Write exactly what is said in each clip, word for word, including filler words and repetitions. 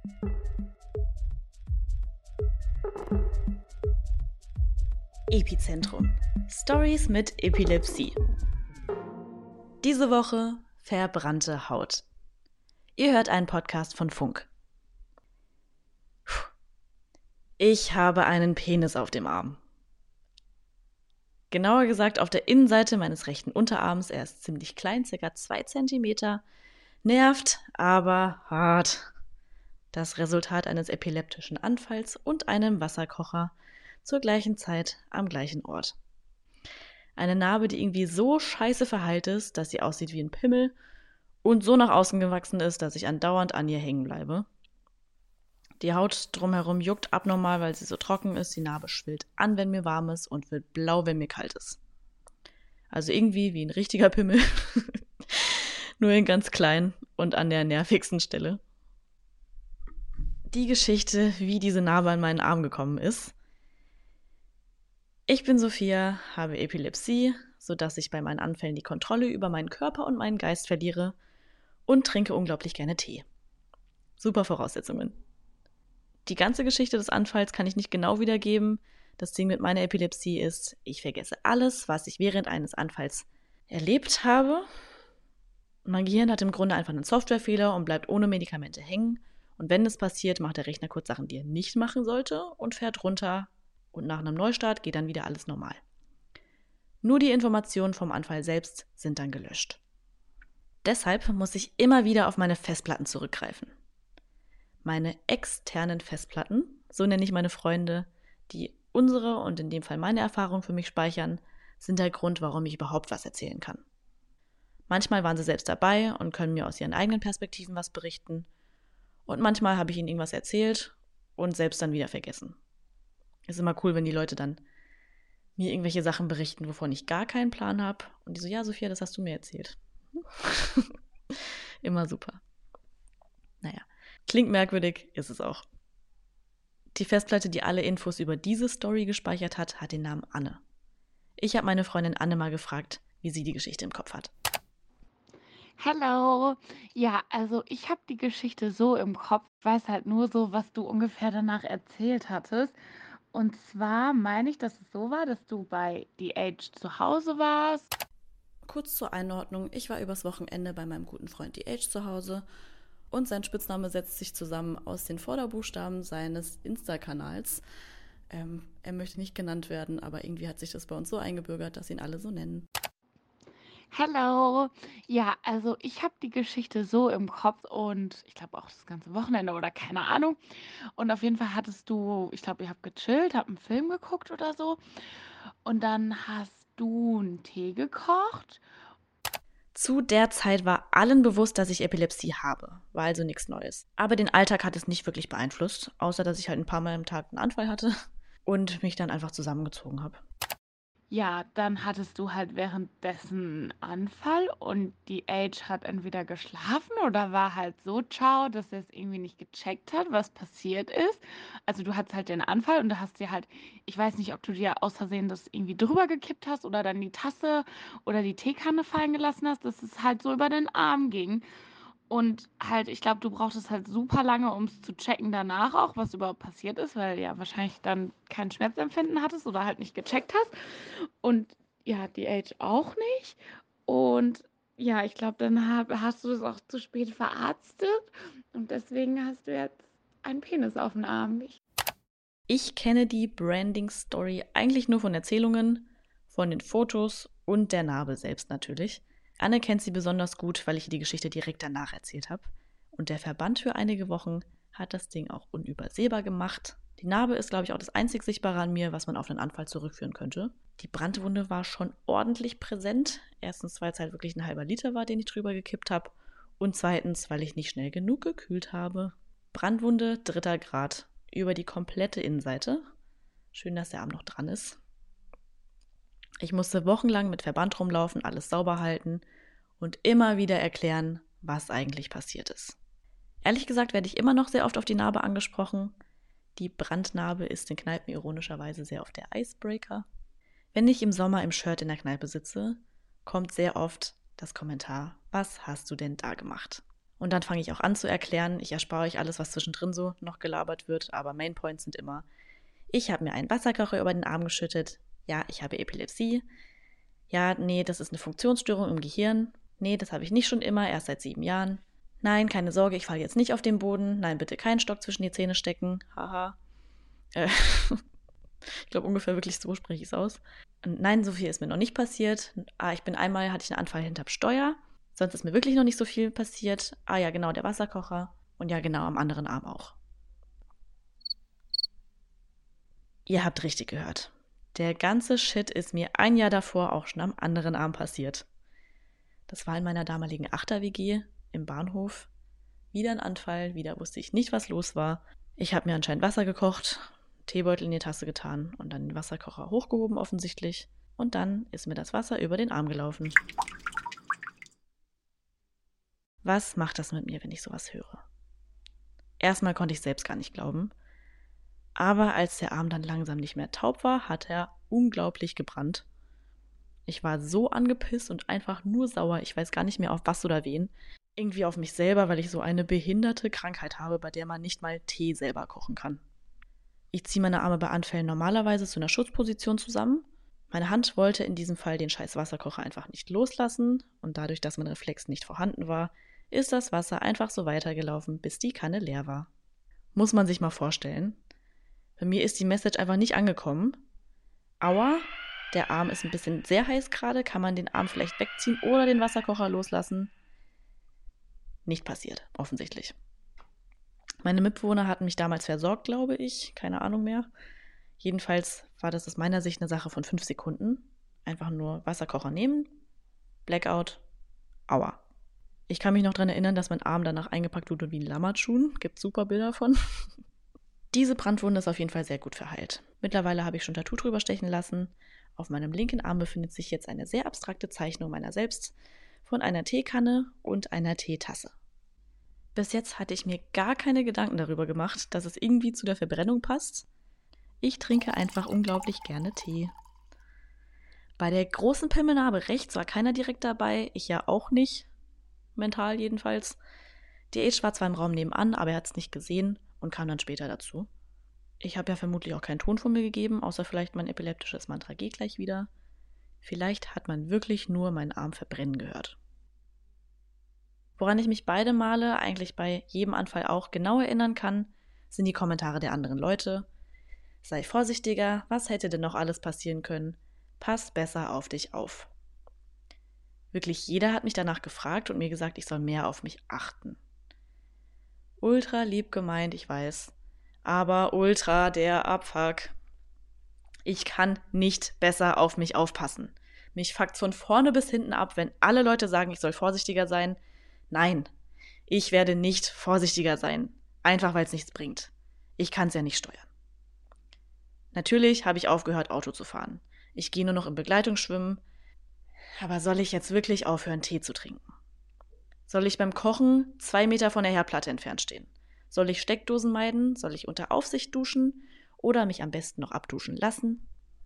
Epizentrum. Stories mit Epilepsie. Diese Woche verbrannte Haut. Ihr hört einen Podcast von Funk. Ich habe einen Penis auf dem Arm. Genauer gesagt auf der Innenseite meines rechten Unterarms. Er ist ziemlich klein, ca. zwei Zentimeter. Nervt, aber hart. Das Resultat eines epileptischen Anfalls und einem Wasserkocher zur gleichen Zeit am gleichen Ort. Eine Narbe, die irgendwie so scheiße verheilt ist, dass sie aussieht wie ein Pimmel und so nach außen gewachsen ist, dass ich andauernd an ihr hängen bleibe. Die Haut drumherum juckt abnormal, weil sie so trocken ist. Die Narbe schwillt an, wenn mir warm ist und wird blau, wenn mir kalt ist. Also irgendwie wie ein richtiger Pimmel. Nur in ganz klein und an der nervigsten Stelle. Die Geschichte, wie diese Narbe an meinen Arm gekommen ist. Ich bin Sophia, habe Epilepsie, sodass ich bei meinen Anfällen die Kontrolle über meinen Körper und meinen Geist verliere und trinke unglaublich gerne Tee. Super Voraussetzungen. Die ganze Geschichte des Anfalls kann ich nicht genau wiedergeben. Das Ding mit meiner Epilepsie ist, ich vergesse alles, was ich während eines Anfalls erlebt habe. Mein Gehirn hat im Grunde einfach einen Softwarefehler und bleibt ohne Medikamente hängen. Und wenn das passiert, macht der Rechner kurz Sachen, die er nicht machen sollte und fährt runter. Und nach einem Neustart geht dann wieder alles normal. Nur die Informationen vom Anfall selbst sind dann gelöscht. Deshalb muss ich immer wieder auf meine Festplatten zurückgreifen. Meine externen Festplatten, so nenne ich meine Freunde, die unsere und in dem Fall meine Erfahrungen für mich speichern, sind der Grund, warum ich überhaupt was erzählen kann. Manchmal waren sie selbst dabei und können mir aus ihren eigenen Perspektiven was berichten. Und manchmal habe ich ihnen irgendwas erzählt und selbst dann wieder vergessen. Ist immer cool, wenn die Leute dann mir irgendwelche Sachen berichten, wovon ich gar keinen Plan habe. Und die so, ja, Sophia, das hast du mir erzählt. Immer super. Naja, klingt merkwürdig, ist es auch. Die Festplatte, die alle Infos über diese Story gespeichert hat, hat den Namen Anne. Ich habe meine Freundin Anne mal gefragt, wie sie die Geschichte im Kopf hat. Hallo. Ja, also ich habe die Geschichte so im Kopf, weiß halt nur so, was du ungefähr danach erzählt hattest. Und zwar meine ich, dass es so war, dass du bei The Age zu Hause warst. Kurz zur Einordnung, ich war übers Wochenende bei meinem guten Freund The Age zu Hause und sein Spitzname setzt sich zusammen aus den Vorderbuchstaben seines Insta-Kanals. Ähm, er möchte nicht genannt werden, aber irgendwie hat sich das bei uns so eingebürgert, dass ihn alle so nennen. Hallo. Ja, also ich habe die Geschichte so im Kopf und ich glaube auch das ganze Wochenende oder keine Ahnung. Und auf jeden Fall hattest du, ich glaube, ihr habt gechillt, habt einen Film geguckt oder so. Und dann hast du einen Tee gekocht. Zu der Zeit war allen bewusst, dass ich Epilepsie habe, war also nichts Neues. Aber den Alltag hat es nicht wirklich beeinflusst, außer dass ich halt ein paar Mal am Tag einen Anfall hatte und mich dann einfach zusammengezogen habe. Ja, dann hattest du halt währenddessen 'n Anfall und die Age hat entweder geschlafen oder war halt so ciao, dass er es irgendwie nicht gecheckt hat, was passiert ist. Also, du hattest halt den Anfall und da hast dir halt ich weiß nicht, ob du dir aus Versehen das irgendwie drüber gekippt hast oder dann die Tasse oder die Teekanne fallen gelassen hast, dass es halt so über den Arm ging. Und halt, ich glaube, du brauchtest halt super lange, um es zu checken danach auch, was überhaupt passiert ist, weil ja wahrscheinlich dann kein Schmerzempfinden hattest oder halt nicht gecheckt hast. Und ja, die Age auch nicht. Und ja, ich glaube, dann hab, hast du das auch zu spät verarztet und deswegen hast du jetzt einen Penis auf dem Arm. Ich Ich kenne die Branding-Story eigentlich nur von Erzählungen, von den Fotos und der Narbe selbst natürlich. Anne kennt sie besonders gut, weil ich ihr die Geschichte direkt danach erzählt habe. Und der Verband für einige Wochen hat das Ding auch unübersehbar gemacht. Die Narbe ist, glaube ich, auch das einzig Sichtbare an mir, was man auf einen Anfall zurückführen könnte. Die Brandwunde war schon ordentlich präsent. Erstens, weil es halt wirklich ein halber Liter war, den ich drüber gekippt habe. Und zweitens, weil ich nicht schnell genug gekühlt habe. Brandwunde dritter Grad über die komplette Innenseite. Schön, dass der Arm noch dran ist. Ich musste wochenlang mit Verband rumlaufen, alles sauber halten und immer wieder erklären, was eigentlich passiert ist. Ehrlich gesagt werde ich immer noch sehr oft auf die Narbe angesprochen. Die Brandnarbe ist in Kneipen ironischerweise sehr oft der Icebreaker. Wenn ich im Sommer im Shirt in der Kneipe sitze, kommt sehr oft das Kommentar, was hast du denn da gemacht? Und dann fange ich auch an zu erklären. Ich erspare euch alles, was zwischendrin so noch gelabert wird, aber Mainpoints sind immer: Ich habe mir einen Wasserkocher über den Arm geschüttet. Ja, ich habe Epilepsie. Ja, nee, das ist eine Funktionsstörung im Gehirn. Nee, das habe ich nicht schon immer, erst seit sieben Jahren. Nein, keine Sorge, ich falle jetzt nicht auf den Boden. Nein, bitte keinen Stock zwischen die Zähne stecken. Haha. Äh, ich glaube, ungefähr wirklich so spreche ich es aus. Und nein, so viel ist mir noch nicht passiert. Ah, ich bin einmal, hatte ich einen Anfall hinterm Steuer. Sonst ist mir wirklich noch nicht so viel passiert. Ah ja, genau, der Wasserkocher. Und ja, genau, am anderen Arm auch. Ihr habt richtig gehört. Der ganze Shit ist mir ein Jahr davor auch schon am anderen Arm passiert. Das war in meiner damaligen Achter-W G im Bahnhof. Wieder ein Anfall, wieder wusste ich nicht, was los war. Ich habe mir anscheinend Wasser gekocht, Teebeutel in die Tasse getan und dann den Wasserkocher hochgehoben offensichtlich. Und dann ist mir das Wasser über den Arm gelaufen. Was macht das mit mir, wenn ich sowas höre? Erstmal konnte ich selbst gar nicht glauben. Aber als der Arm dann langsam nicht mehr taub war, hat er unglaublich gebrannt. Ich war so angepisst und einfach nur sauer. Ich weiß gar nicht mehr auf was oder wen. Irgendwie auf mich selber, weil ich so eine behinderte Krankheit habe, bei der man nicht mal Tee selber kochen kann. Ich ziehe meine Arme bei Anfällen normalerweise zu einer Schutzposition zusammen. Meine Hand wollte in diesem Fall den scheiß Wasserkocher einfach nicht loslassen. Und dadurch, dass mein Reflex nicht vorhanden war, ist das Wasser einfach so weitergelaufen, bis die Kanne leer war. Muss man sich mal vorstellen. Bei mir ist die Message einfach nicht angekommen. Aua, der Arm ist ein bisschen sehr heiß gerade. Kann man den Arm vielleicht wegziehen oder den Wasserkocher loslassen? Nicht passiert, offensichtlich. Meine Mitbewohner hatten mich damals versorgt, glaube ich. Keine Ahnung mehr. Jedenfalls war das aus meiner Sicht eine Sache von fünf Sekunden. Einfach nur Wasserkocher nehmen, Blackout, aua. Ich kann mich noch daran erinnern, dass mein Arm danach eingepackt wurde wie ein Lammertschuh. Gibt super Bilder von. Diese Brandwunde ist auf jeden Fall sehr gut verheilt. Mittlerweile habe ich schon Tattoo drüber stechen lassen. Auf meinem linken Arm befindet sich jetzt eine sehr abstrakte Zeichnung meiner selbst von einer Teekanne und einer Teetasse. Bis jetzt hatte ich mir gar keine Gedanken darüber gemacht, dass es irgendwie zu der Verbrennung passt. Ich trinke einfach unglaublich gerne Tee. Bei der großen Pimmelnarbe rechts war keiner direkt dabei, ich ja auch nicht, mental jedenfalls. Die Age war zwar im Raum nebenan, aber er hat es nicht gesehen und kam dann später dazu. Ich habe ja vermutlich auch keinen Ton von mir gegeben, außer vielleicht mein epileptisches Mantra G gleich wieder. Vielleicht hat man wirklich nur meinen Arm verbrennen gehört. Woran ich mich beide Male, eigentlich bei jedem Anfall auch, genau erinnern kann, sind die Kommentare der anderen Leute. Sei vorsichtiger, was hätte denn noch alles passieren können? Pass besser auf dich auf. Wirklich jeder hat mich danach gefragt und mir gesagt, ich soll mehr auf mich achten. Ultra lieb gemeint, ich weiß. Aber ultra der Abfuck. Ich kann nicht besser auf mich aufpassen. Mich fuckt's von vorne bis hinten ab, wenn alle Leute sagen, ich soll vorsichtiger sein. Nein, ich werde nicht vorsichtiger sein. Einfach, weil es nichts bringt. Ich kann es ja nicht steuern. Natürlich habe ich aufgehört, Auto zu fahren. Ich gehe nur noch in Begleitung schwimmen. Aber soll ich jetzt wirklich aufhören, Tee zu trinken? Soll ich beim Kochen zwei Meter von der Herdplatte entfernt stehen? Soll ich Steckdosen meiden? Soll ich unter Aufsicht duschen? Oder mich am besten noch abduschen lassen?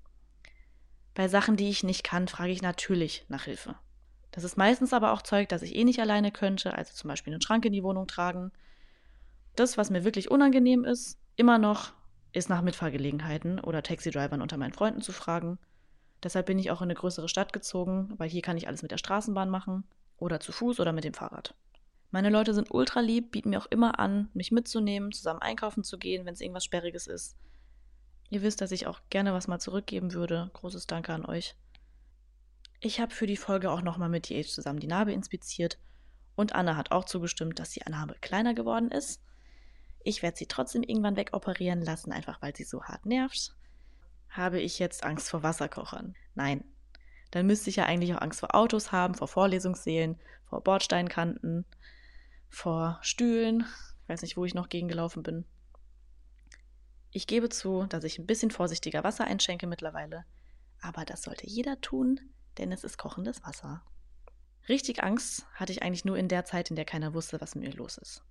Bei Sachen, die ich nicht kann, frage ich natürlich nach Hilfe. Das ist meistens aber auch Zeug, das ich eh nicht alleine könnte, also zum Beispiel einen Schrank in die Wohnung tragen. Das, was mir wirklich unangenehm ist, immer noch, ist nach Mitfahrgelegenheiten oder Taxidrivern unter meinen Freunden zu fragen. Deshalb bin ich auch in eine größere Stadt gezogen, weil hier kann ich alles mit der Straßenbahn machen oder zu Fuß oder mit dem Fahrrad. Meine Leute sind ultra lieb, bieten mir auch immer an, mich mitzunehmen, zusammen einkaufen zu gehen, wenn es irgendwas Sperriges ist. Ihr wisst, dass ich auch gerne was mal zurückgeben würde. Großes Danke an euch. Ich habe für die Folge auch nochmal mit die Age zusammen die Narbe inspiziert und Anna hat auch zugestimmt, dass die Narbe kleiner geworden ist. Ich werde sie trotzdem irgendwann wegoperieren lassen, einfach weil sie so hart nervt. Habe ich jetzt Angst vor Wasserkochern? Nein. Dann müsste ich ja eigentlich auch Angst vor Autos haben, vor Vorlesungssälen, vor Bordsteinkanten, vor Stühlen. Ich weiß nicht, wo ich noch gegengelaufen bin. Ich gebe zu, dass ich ein bisschen vorsichtiger Wasser einschenke mittlerweile. Aber das sollte jeder tun, denn es ist kochendes Wasser. Richtig Angst hatte ich eigentlich nur in der Zeit, in der keiner wusste, was mit mir los ist.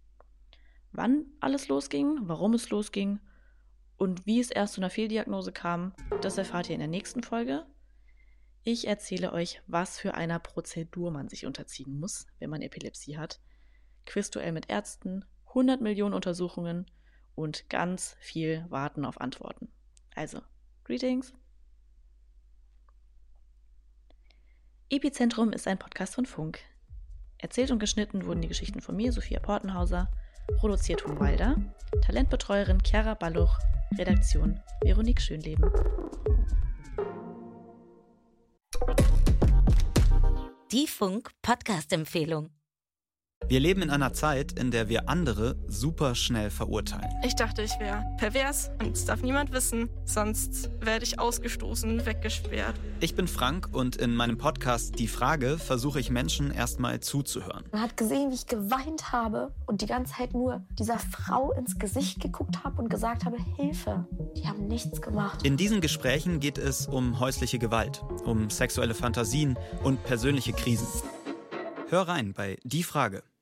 Wann alles losging, warum es losging und wie es erst zu einer Fehldiagnose kam, das erfahrt ihr in der nächsten Folge. Ich erzähle euch, was für einer Prozedur man sich unterziehen muss, wenn man Epilepsie hat. Quizduell mit Ärzten, hundert Millionen Untersuchungen und ganz viel Warten auf Antworten. Also, Greetings! Epizentrum ist ein Podcast von Funk. Erzählt und geschnitten wurden die Geschichten von mir, Sophia Portenhauser, produziert von Wilder, Talentbetreuerin Chiara Balluch, Redaktion Veronique Schönleben. Die Funk-Podcast-Empfehlung. Wir leben in einer Zeit, in der wir andere super schnell verurteilen. Ich dachte, ich wäre pervers und es darf niemand wissen, sonst werde ich ausgestoßen, weggesperrt. Ich bin Frank und in meinem Podcast Die Frage versuche ich Menschen erstmal zuzuhören. Man hat gesehen, wie ich geweint habe und die ganze Zeit nur dieser Frau ins Gesicht geguckt habe und gesagt habe, Hilfe. Die haben nichts gemacht. In diesen Gesprächen geht es um häusliche Gewalt, um sexuelle Fantasien und persönliche Krisen. Hör rein bei Die Frage.